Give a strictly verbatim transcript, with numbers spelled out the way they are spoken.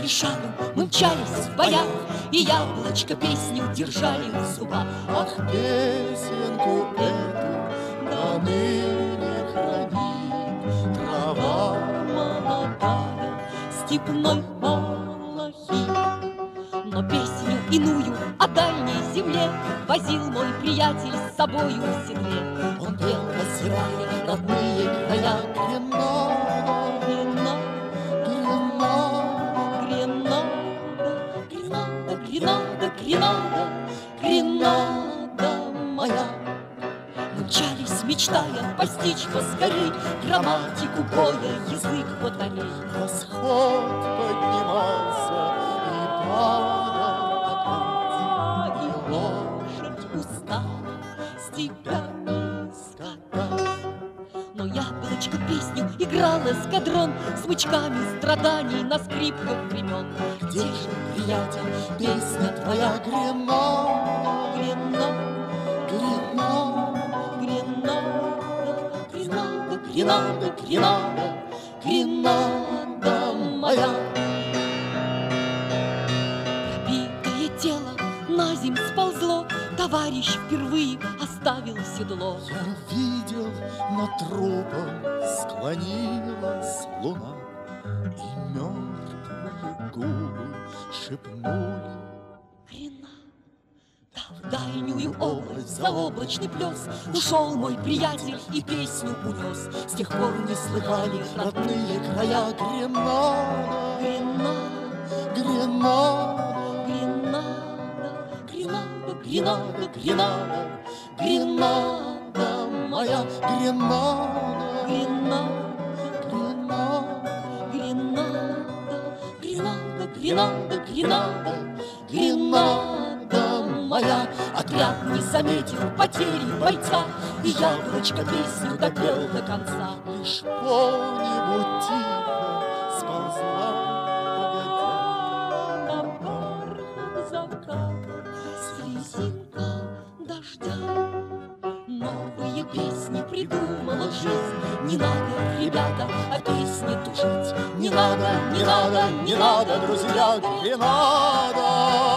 решалу мы мчались в боях, и яблочко песню держали в зубах. Ах, песенку эту до ныне хранит трава Молодая степной малахи. Но песню иную о дальней земле возил мой приятель с собою в седле. Он пел, озирая родные края. Гренада, Гренада, Гренада, Гренада, Гренада, Гренада моя. Мы мчались, мечтая постичь поскорей грамматику боя, язык батарей. восход поднимался и падал опять, И лошадь устала степями скакать. Но яблочко песню играл эскадрон смычками страданий на скрипках времен. Где же, приятель, песня твоя? Гренада, Гренада, Гренада, Гренада, Гренада, Гренада, Гренада моя. Пробитое тело на земь сползло, товарищ впервые оставил седло. я видел, над трупом склонилась луна, и мертвые губы шепнули: Гренада, в дальнюю область, за облачный плес ушел мой приятель и песню унес. С тех пор не слыхали родные края. Гренада, Гренада, Гренада, Гренада, Гренада, Гренада, Гренада, Гренада моя. Гренада, Гренада, Гренада, Гренада, Гренада, Гренада, Гренада, Гренада моя. Отряд не заметил потери бойца, и яблочко песню допел до конца. лишь по-нибудь тихо сползла, На бархат заката слезинка дождя. Новые песни придумала жизнь. Не надо, ребята, о песне тужить. не надо, не надо, не надо, друзья, Гренада.